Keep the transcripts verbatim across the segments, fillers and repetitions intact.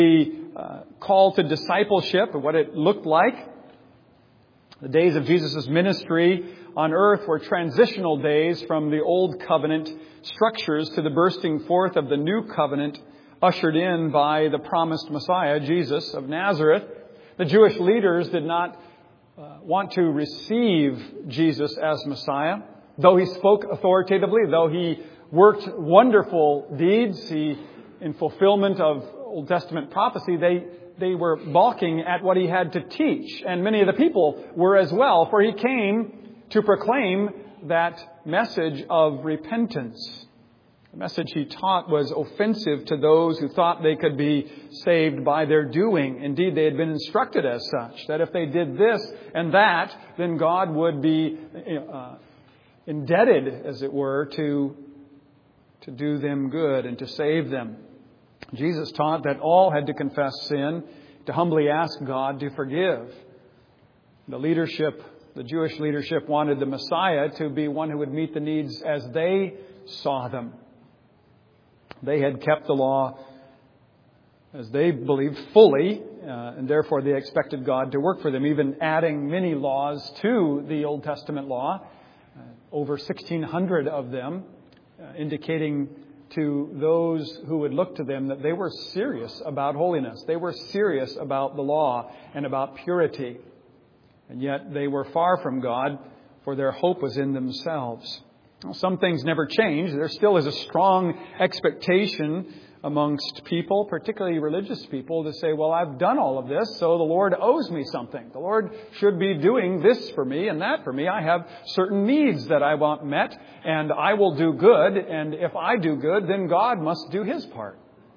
The uh, call to discipleship and what it looked like. The days of Jesus' ministry on earth were transitional days from the old covenant structures to the bursting forth of the new covenant ushered in by the promised Messiah, Jesus of Nazareth. The Jewish leaders did not uh, want to receive Jesus as Messiah. Though he spoke authoritatively, though he worked wonderful deeds, he, in fulfillment of Old Testament prophecy, they, they were balking at what he had to teach. And many of the people were as well, for he came to proclaim that message of repentance. The message he taught was offensive to those who thought they could be saved by their doing. Indeed, they had been instructed as such, that if they did this and that, then God would be uh, indebted, as it were, to, to do them good and to save them. Jesus taught that all had to confess sin, to humbly ask God to forgive. The leadership, the Jewish leadership, wanted the Messiah to be one who would meet the needs as they saw them. They had kept the law as they believed fully, uh, and therefore they expected God to work for them, even adding many laws to the Old Testament law, uh, over sixteen hundred of them, uh, indicating to those who would look to them that they were serious about holiness. They were serious about the law and about purity. And yet they were far from God, for their hope was in themselves. Well, some things never change. There still is a strong expectation amongst people, particularly religious people, to say, well, I've done all of this, so the Lord owes me something. The Lord should be doing this for me and that for me. I have certain needs that I want met, and I will do good. And if I do good, then God must do His part.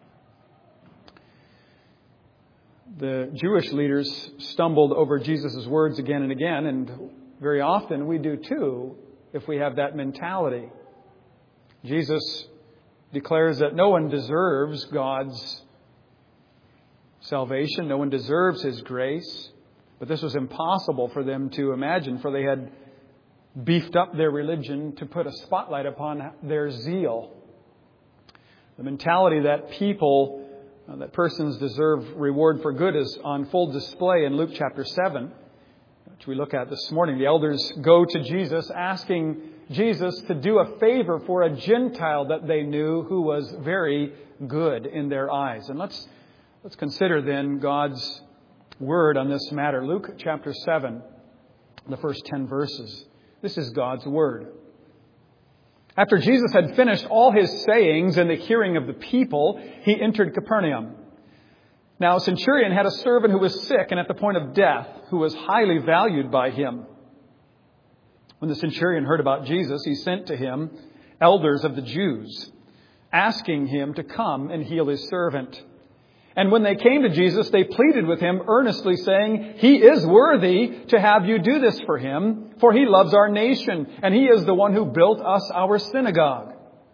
The Jewish leaders stumbled over Jesus' words again and again, and very often we do too, if we have that mentality. Jesus declares that no one deserves God's salvation. No one deserves His grace. But this was impossible for them to imagine, for they had beefed up their religion to put a spotlight upon their zeal. The mentality that people, uh, that persons deserve reward for good is on full display in Luke chapter seven, which we look at this morning. The elders go to Jesus asking Jesus to do a favor for a Gentile that they knew who was very good in their eyes. And let's let's consider then God's word on this matter. Luke chapter seven, the first ten verses. This is God's word. After Jesus had finished all His sayings in the hearing of the people, He entered Capernaum. Now a centurion had a servant who was sick and at the point of death, who was highly valued by him. When the centurion heard about Jesus, he sent to him elders of the Jews, asking him to come and heal his servant. And when they came to Jesus, they pleaded with him earnestly, saying, He is worthy to have you do this for him, for he loves our nation, and he is the one who built us our synagogue.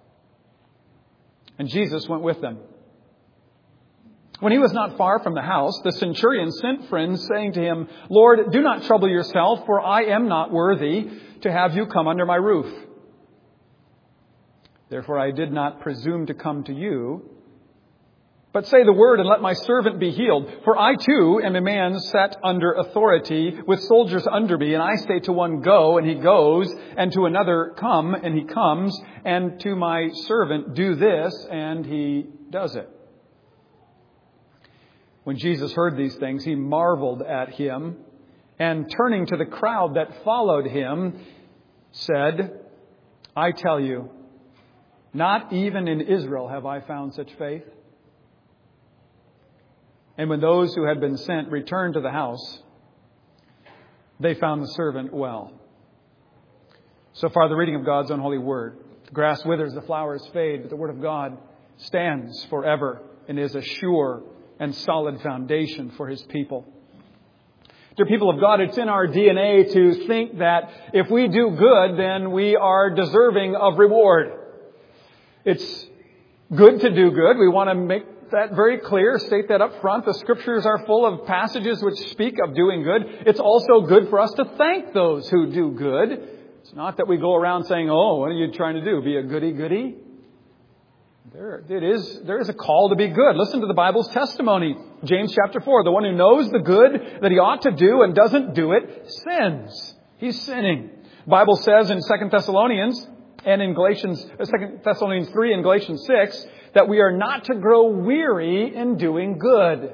And Jesus went with them. When he was not far from the house, the centurion sent friends, saying to him, Lord, do not trouble yourself, for I am not worthy to have you come under my roof. Therefore I did not presume to come to you, but say the word and let my servant be healed. For I too am a man set under authority with soldiers under me, and I say to one, go, and he goes, and to another, come, and he comes, and to my servant, do this, and he does it. When Jesus heard these things, he marveled at him, and turning to the crowd that followed him, said, I tell you, not even in Israel have I found such faith. And when those who had been sent returned to the house, they found the servant well. So far, the reading of God's own holy word. The grass withers, the flowers fade, but the word of God stands forever and is a sure and solid foundation for His people. Dear people of God, it's in our D N A to think that if we do good, then we are deserving of reward. It's good to do good. We want to make that very clear, state that up front. The Scriptures are full of passages which speak of doing good. It's also good for us to thank those who do good. It's not that we go around saying, oh, what are you trying to do? Be a goody-goody? There, it is, there is a call to be good. Listen to the Bible's testimony. James chapter four. The one who knows the good that he ought to do and doesn't do it sins. He's sinning. The Bible says in Second Thessalonians and in Galatians, Second Thessalonians three and Galatians six that we are not to grow weary in doing good.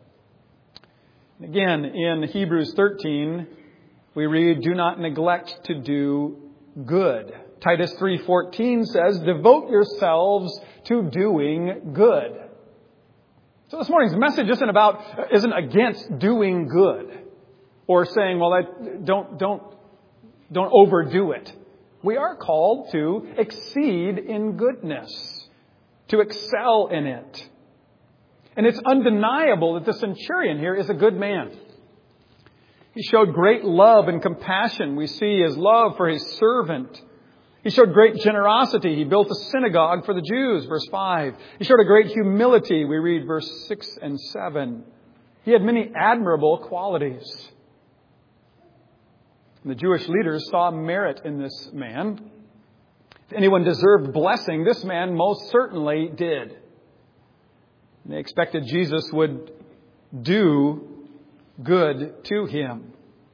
Again, in Hebrews thirteen, we read, do not neglect to do good. Titus three fourteen says, devote yourselves to doing good. So this morning's message isn't about, isn't against doing good. Or saying, well, I, don't, don't, don't overdo it. We are called to exceed in goodness. To excel in it. And it's undeniable that the centurion here is a good man. He showed great love and compassion. We see his love for his servant. He showed great generosity. He built a synagogue for the Jews, verse five. He showed a great humility, we read verse six and seven. He had many admirable qualities. And the Jewish leaders saw merit in this man. If anyone deserved blessing, this man most certainly did. And they expected Jesus would do good to him.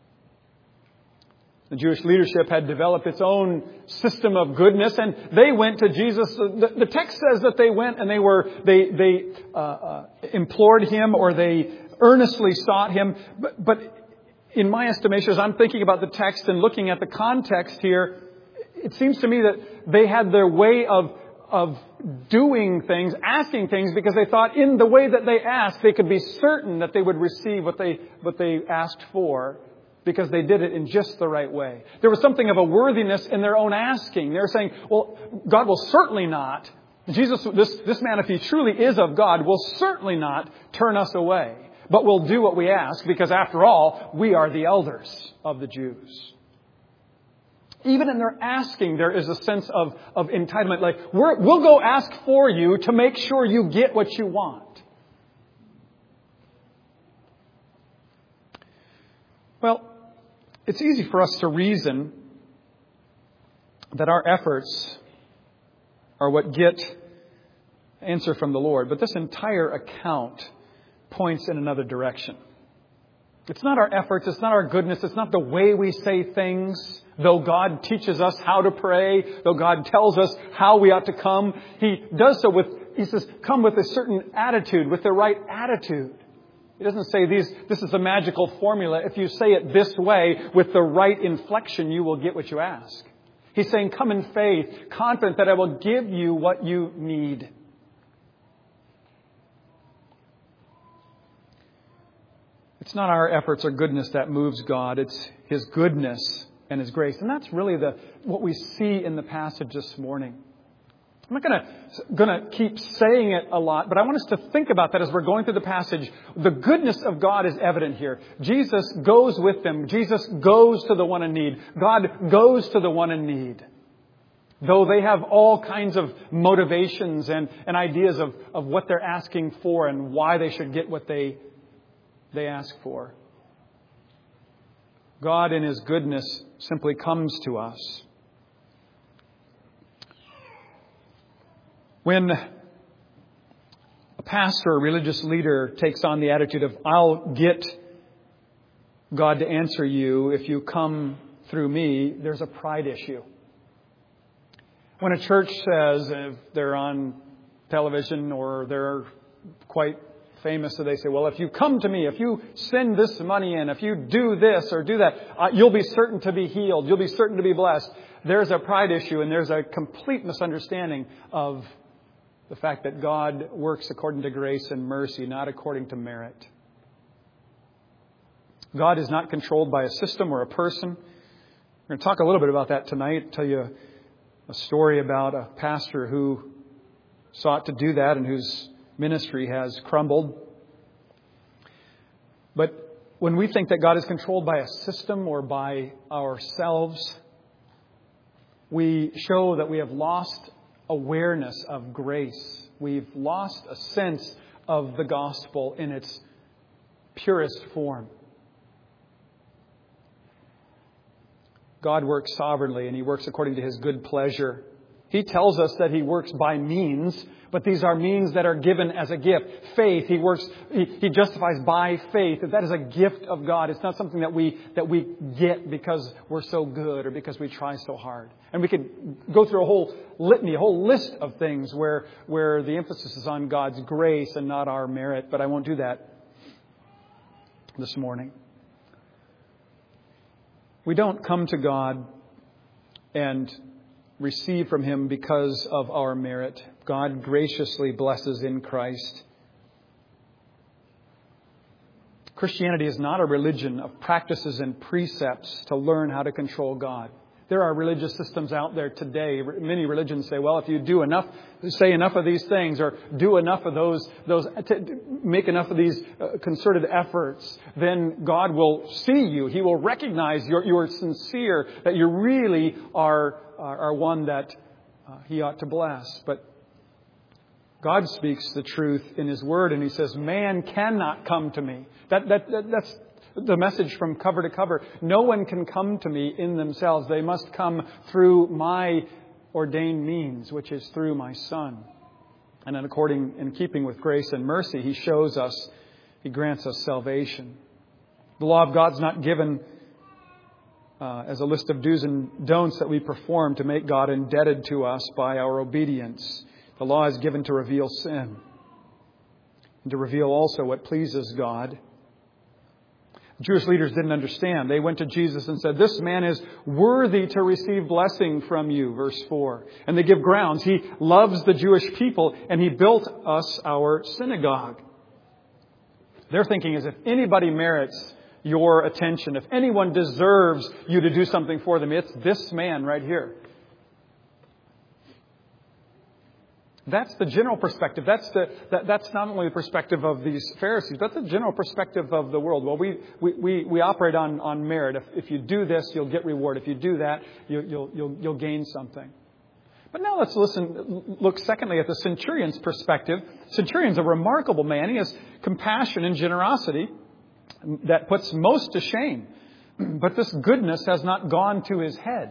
The Jewish leadership had developed its own system of goodness, and they went to Jesus. The, the text says that they went and they were they they uh, uh, implored him, or they earnestly sought him. But, but in my estimation, as I'm thinking about the text and looking at the context here, it seems to me that they had their way of of doing things, asking things, because they thought in the way that they asked, they could be certain that they would receive what they what they asked for, because they did it in just the right way. There was something of a worthiness in their own asking. They were saying, well, God will certainly not, Jesus, this, this man, if he truly is of God, will certainly not turn us away, but we'll do what we ask, because after all, we are the elders of the Jews. Even in their asking, there is a sense of, of entitlement. Like, we're, we'll go ask for you to make sure you get what you want. Well, it's easy for us to reason that our efforts are what get answer from the Lord. But this entire account points in another direction. It's not our efforts. It's not our goodness. It's not the way we say things. Though God teaches us how to pray, though God tells us how we ought to come, He does so with, He says, come with a certain attitude, with the right attitude. He doesn't say these, this is a magical formula. If you say it this way with the right inflection, you will get what you ask. He's saying, come in faith, confident that I will give you what you need. It's not our efforts or goodness that moves God. It's His goodness and His grace. And that's really the what we see in the passage this morning. I'm not going to going to keep saying it a lot, but I want us to think about that as we're going through the passage. The goodness of God is evident here. Jesus goes with them. Jesus goes to the one in need. God goes to the one in need. Though they have all kinds of motivations and, and ideas of, of what they're asking for and why they should get what they, they ask for. God in His goodness simply comes to us. When a pastor or religious leader takes on the attitude of, I'll get God to answer you if you come through me, there's a pride issue. When a church says, if they're on television or they're quite famous, so they say, well, if you come to me, if you send this money in, if you do this or do that, uh, you'll be certain to be healed. You'll be certain to be blessed. There's a pride issue, and there's a complete misunderstanding of the fact that God works according to grace and mercy, not according to merit. God is not controlled by a system or a person. We're going to talk a little bit about that tonight. I'll tell you a story about a pastor who sought to do that and whose ministry has crumbled. But when we think that God is controlled by a system or by ourselves, we show that we have lost awareness of grace. We've lost a sense of the gospel in its purest form. God works sovereignly, and He works according to His good pleasure. He tells us that He works by means, but these are means that are given as a gift. Faith, He works, He, he justifies by faith. That is a gift of God. It's not something that we that we get because we're so good or because we try so hard. And we could go through a whole litany, a whole list of things where where the emphasis is on God's grace and not our merit. But I won't do that this morning. We don't come to God and receive from Him because of our merit. God graciously blesses in Christ. Christianity is not a religion of practices and precepts to learn how to control God. There are religious systems out there today. Many religions say, well, if you do enough, say enough of these things, or do enough of those, those, make enough of these uh, concerted efforts, then God will see you. He will recognize you're, you're sincere, that you really are, are, are one that uh, He ought to bless. But God speaks the truth in His Word, and He says, man cannot come to me. That, that, that that's the message from cover to cover. No one can come to me in themselves. They must come through my ordained means, which is through my Son. And then according, in keeping with grace and mercy, He shows us, He grants us salvation. The law of God's not given uh, as a list of do's and don'ts that we perform to make God indebted to us by our obedience. The law is given to reveal sin and to reveal also what pleases God. Jewish leaders didn't understand. They went to Jesus and said, this man is worthy to receive blessing from you, verse four. And they give grounds. He loves the Jewish people, and He built us our synagogue. Their thinking is, if anybody merits your attention, if anyone deserves you to do something for them, it's this man right here. That's the general perspective. That's the that, that's not only the perspective of these Pharisees, but the general perspective of the world. Well, we we, we, we operate on, on merit. If, if you do this, you'll get reward. If you do that, you, you'll you'll you'll gain something. But now let's listen. Look, secondly, at the centurion's perspective. Centurion's a remarkable man. He has compassion and generosity that puts most to shame. But this goodness has not gone to his head.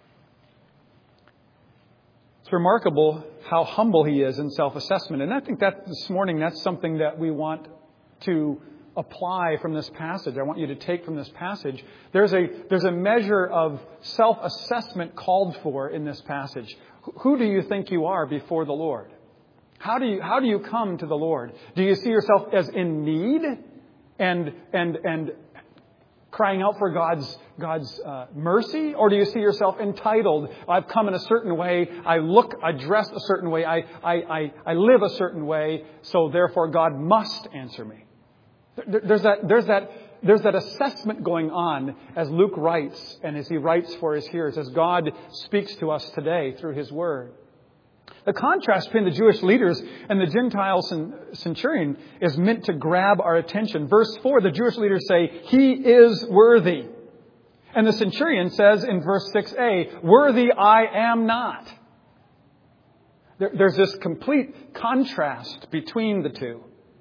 It's remarkable how humble he is in self-assessment. And I think that this morning, that's something that we want to apply from this passage. I want you to take from this passage. There's a, there's a measure of self-assessment called for in this passage. Who do you think you are before the Lord? How do you, how do you come to the Lord? Do you see yourself as in need and, and, and crying out for God's God's uh, mercy? Or do you see yourself entitled? I've come in a certain way. I look, I dress a certain way. I, I, I, I live a certain way. So therefore God must answer me. There, there's that, there's that, there's that assessment going on as Luke writes and as he writes for his hearers, as God speaks to us today through His Word. The contrast between the Jewish leaders and the Gentile centurion is meant to grab our attention. Verse four, the Jewish leaders say, He is worthy. And the centurion says in verse six a, worthy I am not. There, there's this complete contrast between the two.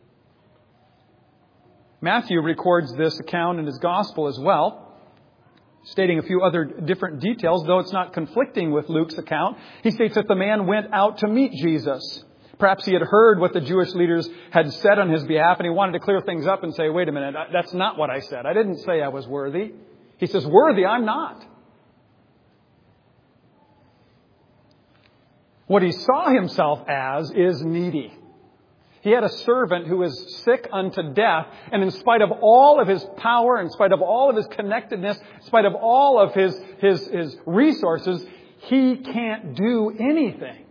Matthew records this account in his gospel as well, stating a few other different details, though it's not conflicting with Luke's account. He states that the man went out to meet Jesus. Perhaps he had heard what the Jewish leaders had said on his behalf, and he wanted to clear things up and say, wait a minute, that's not what I said. I didn't say I was worthy. He says, worthy, I'm not. What he saw himself as is needy. He had a servant who was sick unto death, and in spite of all of his power, in spite of all of his connectedness, in spite of all of his, his, his resources, he can't do anything.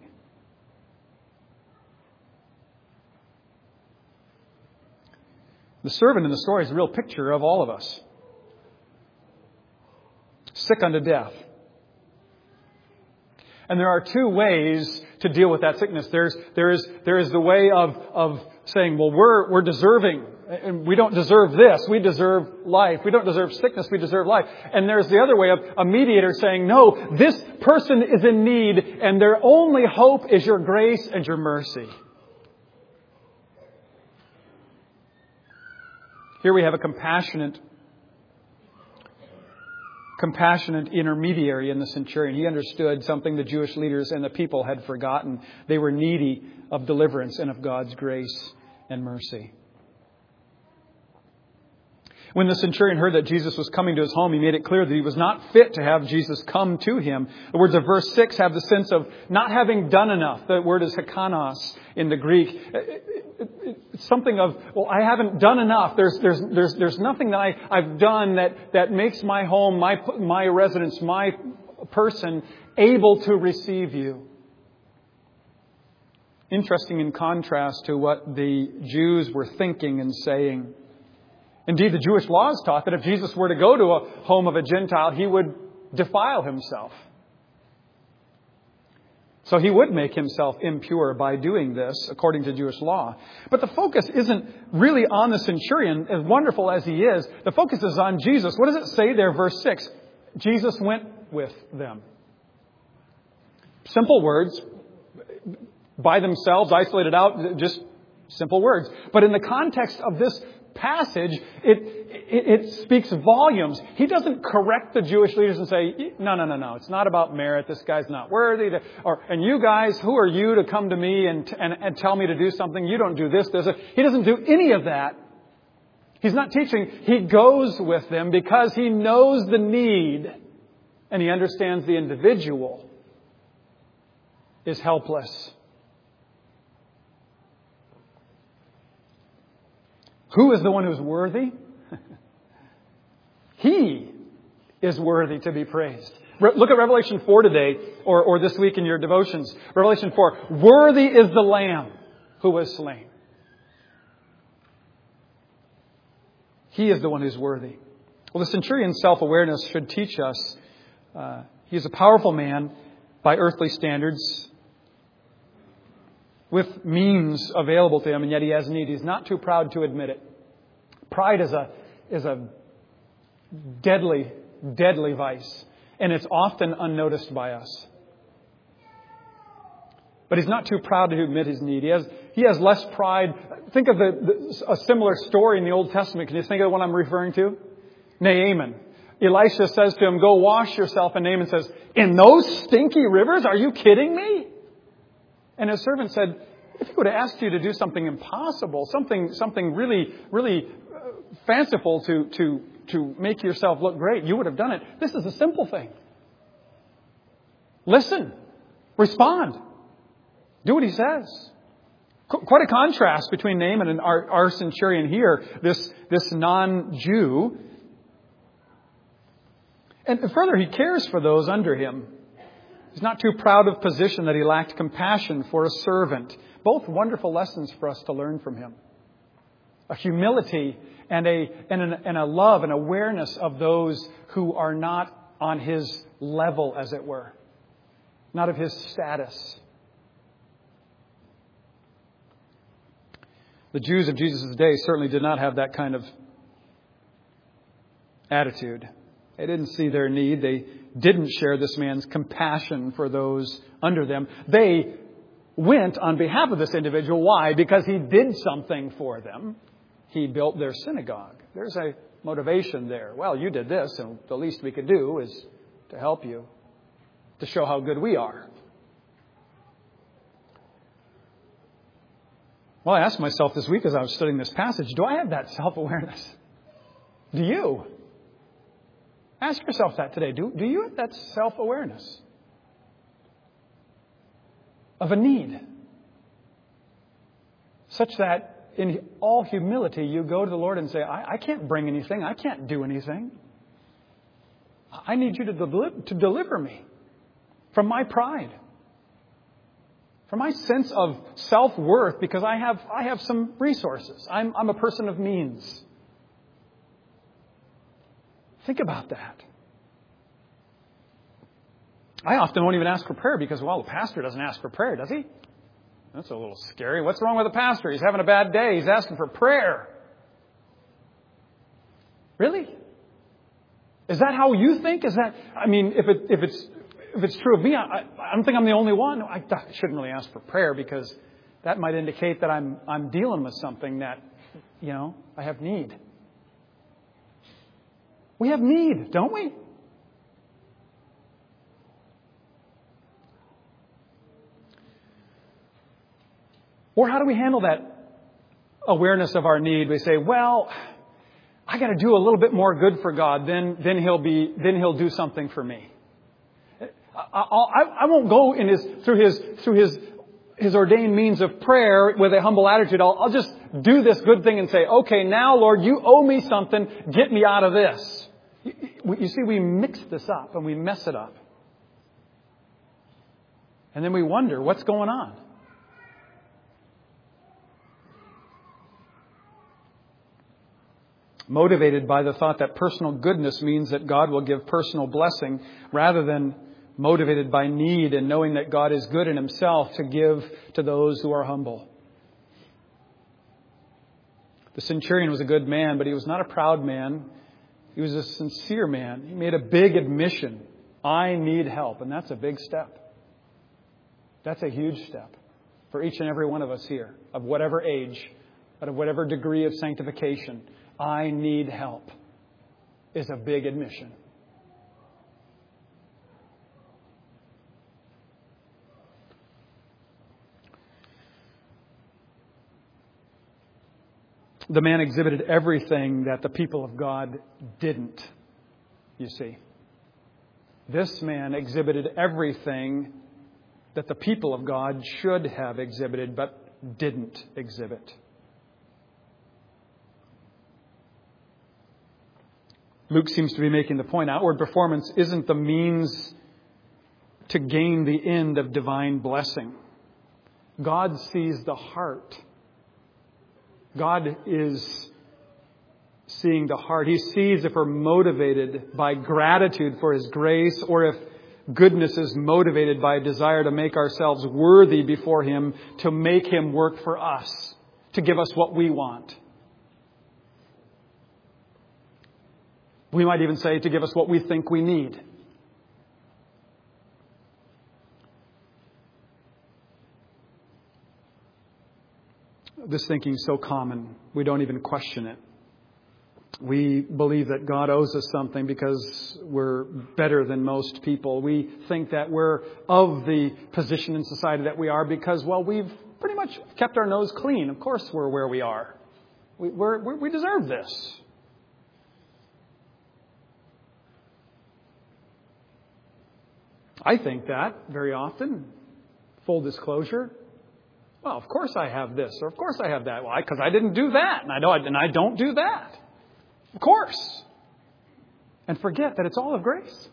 The servant in the story is a real picture of all of us. Sick unto death. And there are two ways to deal with that sickness. There's, there is, there is the way of, of saying, well, we're, we're deserving. And we don't deserve this. We deserve life. We don't deserve sickness. We deserve life. And there's the other way of a mediator saying, no, this person is in need and their only hope is your grace and your mercy. Here we have a compassionate compassionate intermediary in the centurion. He understood something the Jewish leaders and the people had forgotten. They were needy of deliverance and of God's grace and mercy. When the centurion heard that Jesus was coming to his home, he made it clear that he was not fit to have Jesus come to him. The words of verse six have the sense of not having done enough. The word is hekanos in the Greek. It's something of, well, I haven't done enough. There's, there's, there's, there's nothing that I, I've done that, that makes my home, my, my residence, my person able to receive you. Interesting in contrast to what the Jews were thinking and saying. Indeed, the Jewish laws taught that if Jesus were to go to a home of a Gentile, he would defile himself. So he would make himself impure by doing this, according to Jewish law. But the focus isn't really on the centurion, as wonderful as he is. The focus is on Jesus. What does it say there, verse six? Jesus went with them. Simple words, by themselves, isolated out, just simple words. But in the context of this passage, it, it it speaks volumes. He doesn't correct the Jewish leaders and say, no, no, no, no, it's not about merit. This guy's not worthy. To, or and you guys, who are you to come to me and, and, and tell me to do something? You don't do this. There's a, he doesn't do any of that. He's not teaching. He goes with them because he knows the need and he understands the individual is helpless. Who is the one who's worthy? He is worthy to be praised. Re- look at Revelation four today, or, or this week in your devotions. Revelation four. Worthy is the Lamb who was slain. He is the one who's worthy. Well, the centurion's self-awareness should teach us. Uh, he's a powerful man by earthly standards, with means available to him, and yet he has need. He's not too proud to admit it. Pride is a is a deadly, deadly vice, and it's often unnoticed by us. But he's not too proud to admit his need. He has he has less pride. Think of the, the, a similar story in the Old Testament. Can you think of the one I'm referring to? Naaman. Elisha says to him, "Go wash yourself," and Naaman says, "In those stinky rivers? Are you kidding me?" And his servant said, if he would have asked you to do something impossible, something something really, really uh, fanciful to, to, to make yourself look great, you would have done it. This is a simple thing. Listen. Respond. Do what he says. Qu- quite a contrast between Naaman and our, our centurion here, this, this non-Jew. And further, he cares for those under him. He's not too proud of position that he lacked compassion for a servant. Both wonderful lessons for us to learn from him. A humility and a, and, an, and a love and awareness of those who are not on his level, as it were. Not of his status. The Jews of Jesus' day certainly did not have that kind of attitude. They didn't see their need. They didn't share this man's compassion for those under them. They went on behalf of this individual. Why? Because he did something for them. He built their synagogue. There's a motivation there. Well, you did this, and the least we could do is to help you, to show how good we are. Well, I asked myself this week as I was studying this passage, do I have that self-awareness? Do you? Ask yourself that today. Do, do you have that self-awareness of a need? Such that in all humility you go to the Lord and say, I, I can't bring anything. I can't do anything. I need you to, deli- to deliver me from my pride. From my sense of self-worth because I have, I have some resources. I'm, I'm a person of means. Think about that. I often won't even ask for prayer because, well, the pastor doesn't ask for prayer, does he? That's a little scary. What's wrong with the pastor? He's having a bad day. He's asking for prayer. Really? Is that how you think? Is that, I mean, if it, if it's, if it's true of me, I, I don't think I'm the only one. I, I shouldn't really ask for prayer because that might indicate that I'm, I'm dealing with something that, you know, I have need. We have need, don't we? Or how do we handle that awareness of our need? We say, well, I got to do a little bit more good for God, then then He'll be then He'll do something for me. I, I, I won't go in his through his through his his ordained means of prayer with a humble attitude. I'll, I'll just do this good thing and say, okay, now Lord, you owe me something. Get me out of this. You, you see, we mix this up and we mess it up, and then we wonder what's going on. Motivated by the thought that personal goodness means that God will give personal blessing, rather than motivated by need and knowing that God is good in Himself to give to those who are humble. The centurion was a good man, but he was not a proud man. He was a sincere man. He made a big admission. I need help. And that's a big step. That's a huge step for each and every one of us here, of whatever age, of whatever degree of sanctification. I need help is a big admission. The man exhibited everything that the people of God didn't, you see. This man exhibited everything that the people of God should have exhibited but didn't exhibit. Luke seems to be making the point, outward performance isn't the means to gain the end of divine blessing. God sees the heart. God is seeing the heart. He sees if we're motivated by gratitude for His grace, or if goodness is motivated by a desire to make ourselves worthy before Him, to make Him work for us, to give us what we want. We might even say to give us what we think we need. This thinking is so common, we don't even question it. We believe that God owes us something because we're better than most people. We think that we're of the position in society that we are because, well, we've pretty much kept our nose clean. Of course we're where we are. We, we're, we're, we deserve this. I think that very often. Full disclosure. Well, of course I have this, or of course I have that. Why? Because I didn't do that, and I don't, and I don't do that. Of course. And forget that it's all of grace.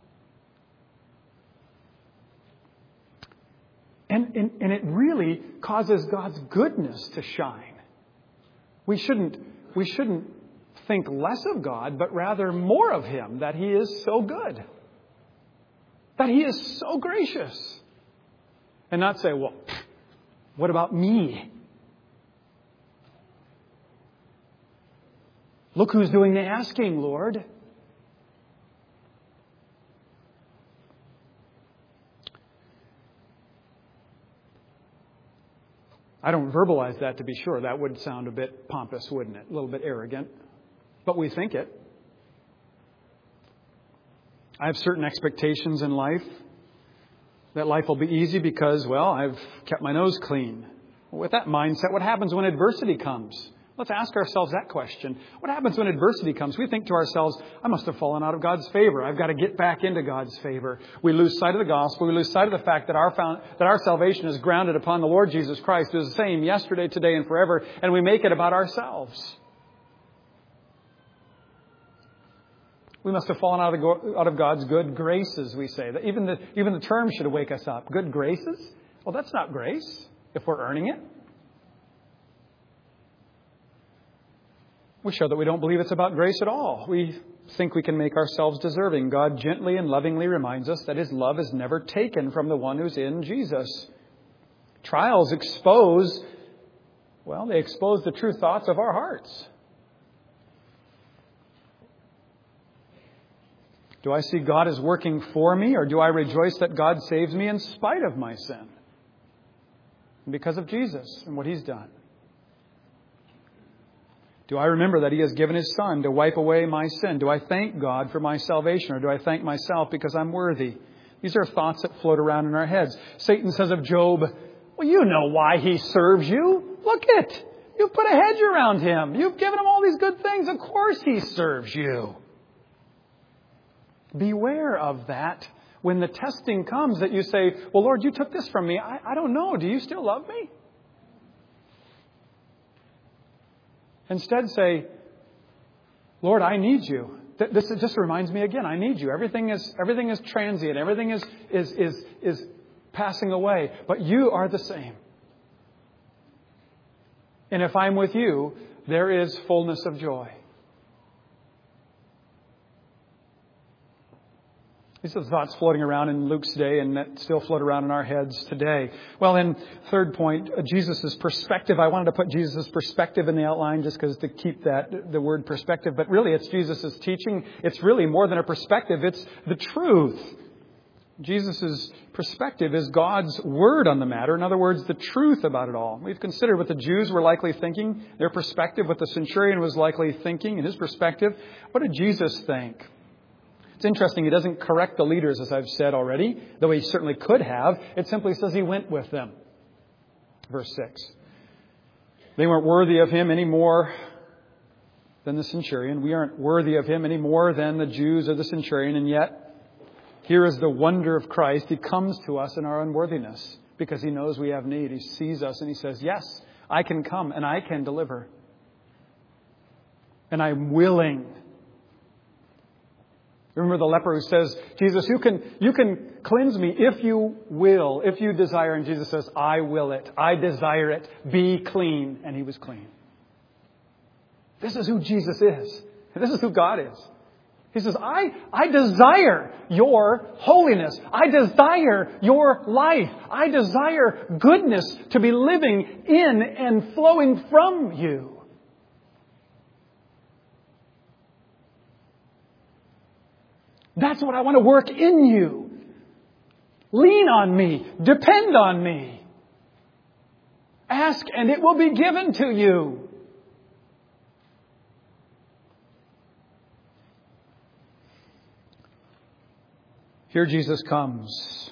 And, and, and it really causes God's goodness to shine. We shouldn't, we shouldn't think less of God, but rather more of Him, that He is so good. That He is so gracious. And not say, well, what about me? Look who's doing the asking, Lord. I don't verbalize that, to be sure. That would sound a bit pompous, wouldn't it? A little bit arrogant. But we think it. I have certain expectations in life. That life will be easy because, well, I've kept my nose clean. With that mindset, what happens when adversity comes? Let's ask ourselves that question. What happens when adversity comes? We think to ourselves, I must have fallen out of God's favor. I've got to get back into God's favor. We lose sight of the gospel. We lose sight of the fact that our found, that our salvation is grounded upon the Lord Jesus Christ, who is the same yesterday, today, and forever. And we make it about ourselves. We must have fallen out of, the, out of God's good graces, we say. That even the, even the term should wake us up. Good graces? Well, that's not grace if we're earning it. We show that we don't believe it's about grace at all. We think we can make ourselves deserving. God gently and lovingly reminds us that His love is never taken from the one who's in Jesus. Trials expose, well, they expose the true thoughts of our hearts. Do I see God as working for me, or do I rejoice that God saves me in spite of my sin? Because of Jesus and what He's done. Do I remember that He has given His Son to wipe away my sin? Do I thank God for my salvation, or do I thank myself because I'm worthy? These are thoughts that float around in our heads. Satan says of Job, Well, you know why he serves you. Look it. You've put a hedge around him. You've given him all these good things. Of course he serves you. Beware of that when the testing comes that you say, well, Lord, you took this from me. I, I don't know. Do you still love me? Instead say, Lord, I need you. This just reminds me again, I need you. Everything is everything is transient. Everything is is is is passing away. But you are the same. And if I'm with you, there is fullness of joy. These are the thoughts floating around in Luke's day and that still float around in our heads today. Well, then, third point, Jesus' perspective. I wanted to put Jesus' perspective in the outline just because to keep that, the word perspective. But really, it's Jesus' teaching. It's really more than a perspective. It's the truth. Jesus' perspective is God's word on the matter. In other words, the truth about it all. We've considered what the Jews were likely thinking, their perspective, what the centurion was likely thinking, and his perspective. What did Jesus think? It's interesting, he doesn't correct the leaders, as I've said already, though he certainly could have. It simply says he went with them. Verse six. They weren't worthy of him any more than the centurion. We aren't worthy of him any more than the Jews or the centurion. And yet, here is the wonder of Christ. He comes to us in our unworthiness because he knows we have need. He sees us and he says, yes, I can come and I can deliver. And I'm willing. Remember the leper who says, Jesus, you can, you can cleanse me if you will, if you desire. And Jesus says, I will it. I desire it. Be clean. And he was clean. This is who Jesus is. This is who God is. He says, I, I desire your holiness. I desire your life. I desire goodness to be living in and flowing from you. That's what I want to work in you. Lean on me. Depend on me. Ask and it will be given to you. Here Jesus comes.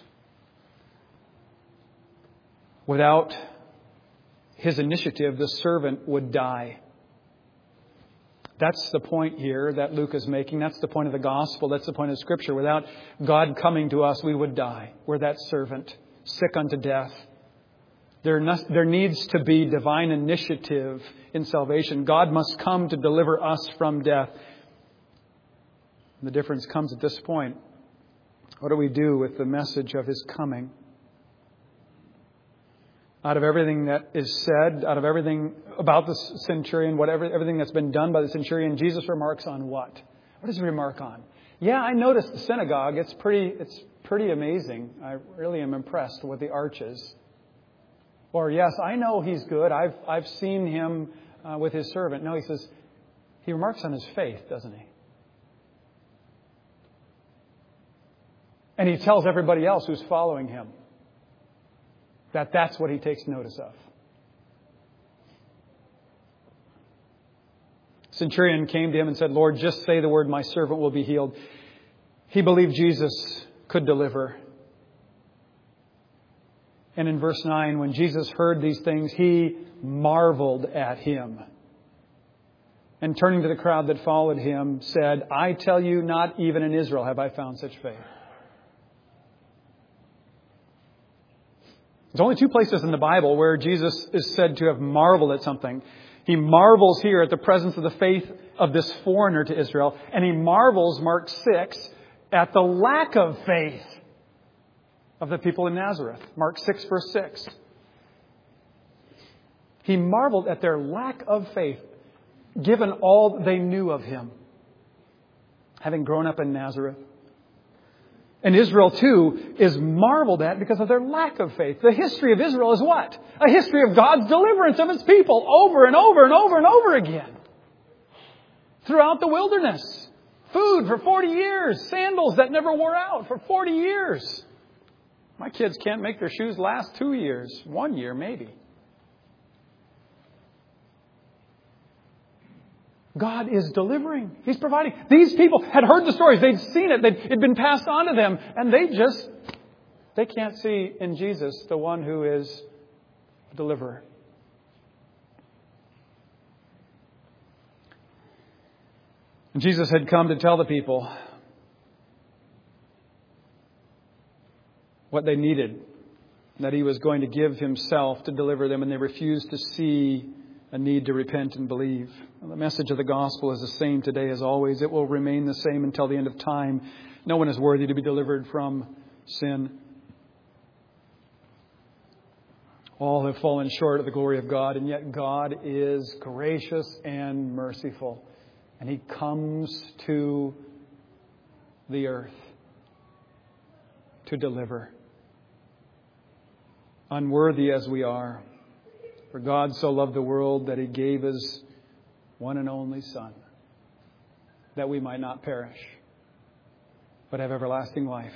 Without his initiative, the servant would die. That's the point here that Luke is making. That's the point of the gospel. That's the point of Scripture. Without God coming to us, we would die. We're that servant, sick unto death. There, no, there needs to be divine initiative in salvation. God must come to deliver us from death. The difference comes at this point. What do we do with the message of his coming? Out of everything that is said, out of everything about the centurion, whatever, everything that's been done by the centurion, Jesus remarks on what? What does he remark on? Yeah, I noticed the synagogue. It's pretty, it's pretty amazing. I really am impressed with the arches. Or yes, I know he's good. I've, I've seen him uh, with his servant. No, he says, he remarks on his faith, doesn't he? And he tells everybody else who's following him that that's what he takes notice of. Centurion came to him and said, Lord, just say the word, my servant will be healed. He believed Jesus could deliver. And in verse nine, when Jesus heard these things, he marveled at him. And turning to the crowd that followed him, said, I tell you, not even in Israel have I found such faith. There's only two places in the Bible where Jesus is said to have marveled at something. He marvels here at the presence of the faith of this foreigner to Israel. And he marvels, Mark six, at the lack of faith of the people in Nazareth. Mark six, verse six. He marveled at their lack of faith, given all they knew of him, having grown up in Nazareth. And Israel, too, is marveled at because of their lack of faith. The history of Israel is what? A history of God's deliverance of his people over and over and over and over again. Throughout the wilderness. Food for forty years. Sandals that never wore out for forty years. My kids can't make their shoes last two years. One year, maybe. God is delivering. He's providing. These people had heard the stories. They'd seen it. They'd, it'd been passed on to them. And they just, they can't see in Jesus the one who is deliverer. And Jesus had come to tell the people what they needed, that He was going to give Himself to deliver them, and they refused to see a need to repent and believe. And the message of the gospel is the same today as always. It will remain the same until the end of time. No one is worthy to be delivered from sin. All have fallen short of the glory of God, and yet God is gracious and merciful. And He comes to the earth to deliver. Unworthy as we are, for God so loved the world that He gave His one and only Son, that we might not perish, but have everlasting life.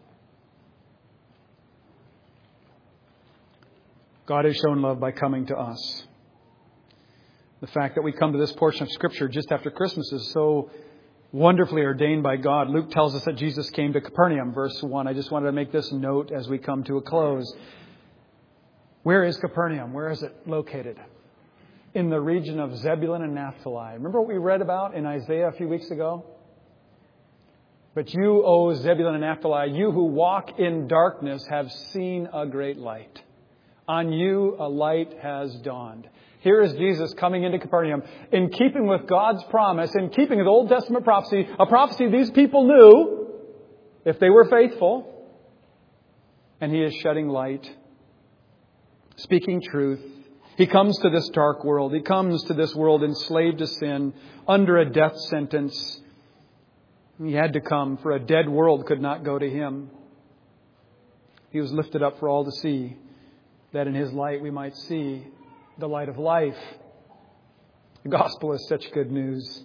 God has shown love by coming to us. The fact that we come to this portion of Scripture just after Christmas is so wonderfully ordained by God. Luke tells us that Jesus came to Capernaum, verse one. I just wanted to make this note as we come to a close. Where is Capernaum? Where is it located? In the region of Zebulun and Naphtali. Remember what we read about in Isaiah a few weeks ago? But you, O Zebulun and Naphtali, you who walk in darkness have seen a great light. On you a light has dawned. Here is Jesus coming into Capernaum in keeping with God's promise, in keeping with Old Testament prophecy, a prophecy these people knew if they were faithful. And He is shedding light, speaking truth. He comes to this dark world. He comes to this world enslaved to sin, under a death sentence. He had to come, for a dead world could not go to Him. He was lifted up for all to see, that in His light we might see the light of life. The gospel is such good news.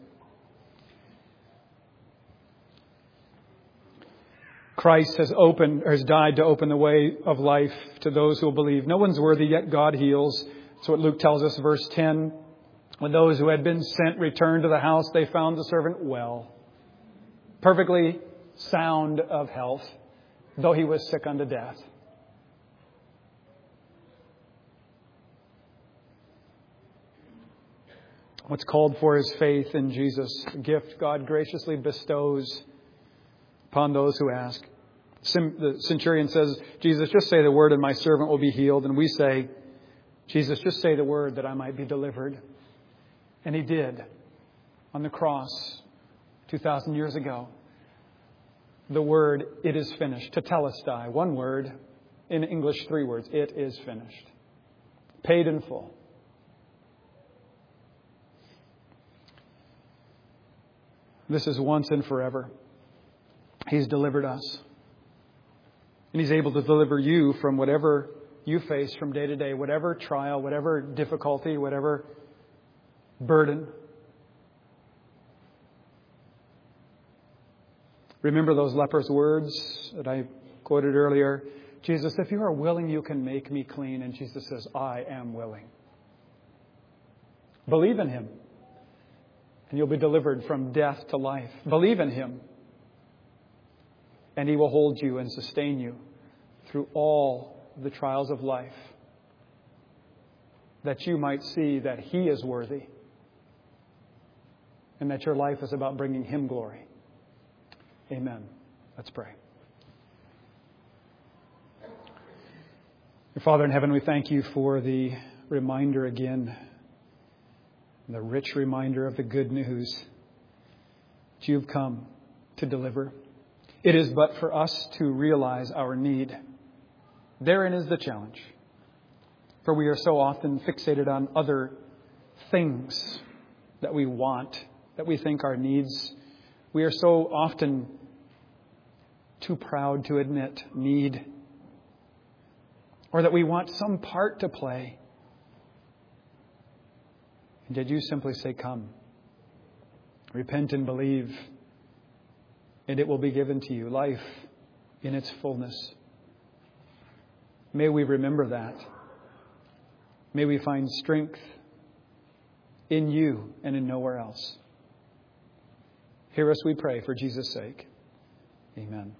Christ has opened, or has died to open the way of life to those who will believe. No one's worthy, yet God heals. That's what Luke tells us, verse ten. When those who had been sent returned to the house, they found the servant well, perfectly sound of health, though he was sick unto death. What's called for is faith in Jesus, a gift God graciously bestows upon those who ask. The centurion says, Jesus, just say the word and my servant will be healed. And we say, Jesus, just say the word that I might be delivered. And He did on the cross two thousand years ago. The word, it is finished. Tetelestai, one word. In English, three words. It is finished. Paid in full. This is once and forever. He's delivered us. And He's able to deliver you from whatever you face from day to day, whatever trial, whatever difficulty, whatever burden. Remember those leper's words that I quoted earlier. Jesus, if you are willing, you can make me clean. And Jesus says, I am willing. Believe in Him, and you'll be delivered from death to life. Believe in Him, and He will hold you and sustain you through all the trials of life, that you might see that He is worthy and that your life is about bringing Him glory. Amen. Let's pray. Father in heaven, we thank You for the reminder again, the rich reminder of the good news that You've come to deliver. It is but for us to realize our need. Therein is the challenge. For we are so often fixated on other things that we want, that we think are needs. We are so often too proud to admit need, or that we want some part to play. And did You simply say, come, repent and believe, and it will be given to you, life in its fullness. May we remember that. May we find strength in You and in nowhere else. Hear us, we pray, for Jesus' sake. Amen.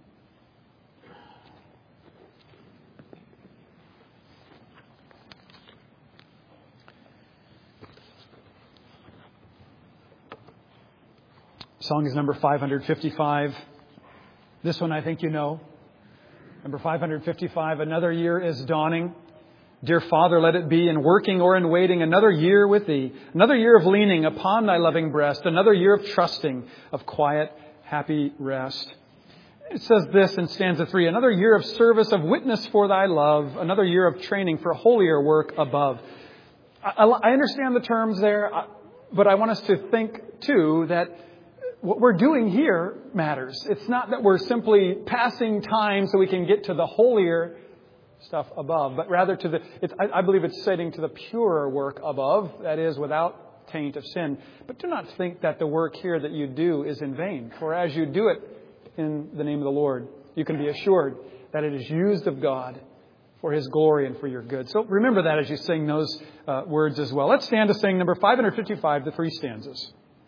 Song is number five fifty-five. This one I think you know. Number five fifty-five, another year is dawning. Dear Father, let it be in working or in waiting, another year with Thee, another year of leaning upon Thy loving breast, another year of trusting, of quiet, happy rest. It says this in stanza three, another year of service, of witness for Thy love, another year of training for holier work above. I, I understand the terms there, but I want us to think, too, that what we're doing here matters. It's not that we're simply passing time so we can get to the holier stuff above, but rather to the, it's, I, I believe it's setting to the purer work above, that is, without taint of sin. But do not think that the work here that you do is in vain. For as you do it in the name of the Lord, you can be assured that it is used of God for His glory and for your good. So remember that as you sing those uh, words as well. Let's stand to sing number five fifty-five, the three stanzas.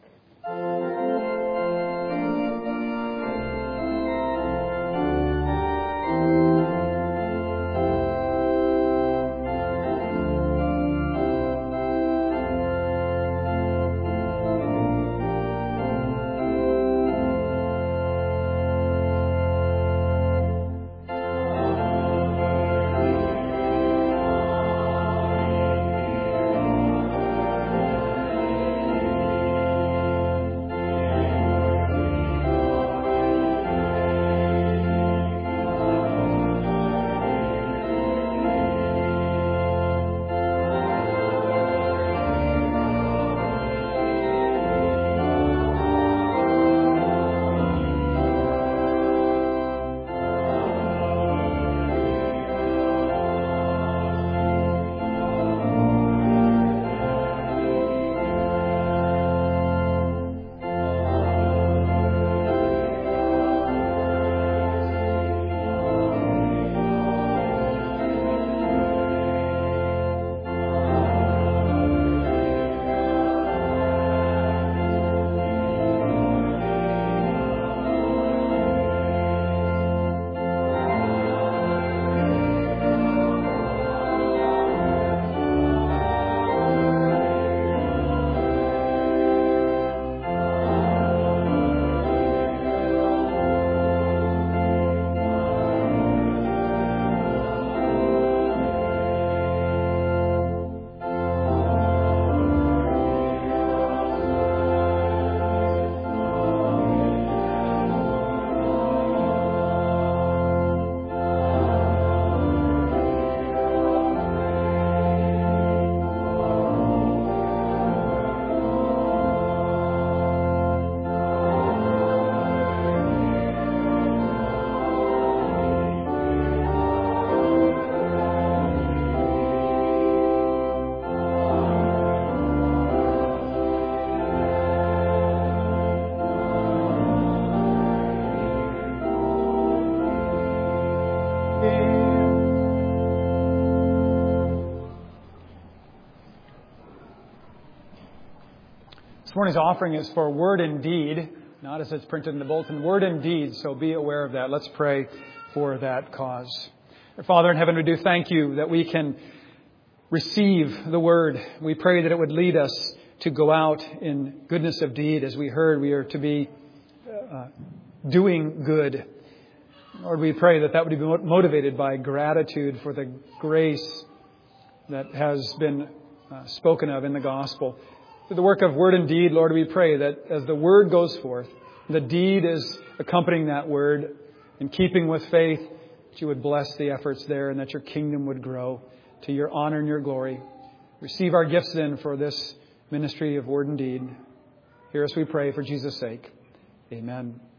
This morning's offering is for Word and Deed, not as it's printed in the bulletin, Word and Deed, so be aware of that. Let's pray for that cause. Our Father in heaven, we do thank You that we can receive the Word. We pray that it would lead us to go out in goodness of deed. As we heard, we are to be uh, doing good. Lord, we pray that that would be motivated by gratitude for the grace that has been uh, spoken of in the gospel. Through the work of word and deed, Lord, we pray that as the word goes forth, the deed is accompanying that word, in keeping with faith, that You would bless the efforts there and that Your kingdom would grow to Your honor and Your glory. Receive our gifts then for this ministry of word and deed. Hear us, we pray, for Jesus' sake. Amen.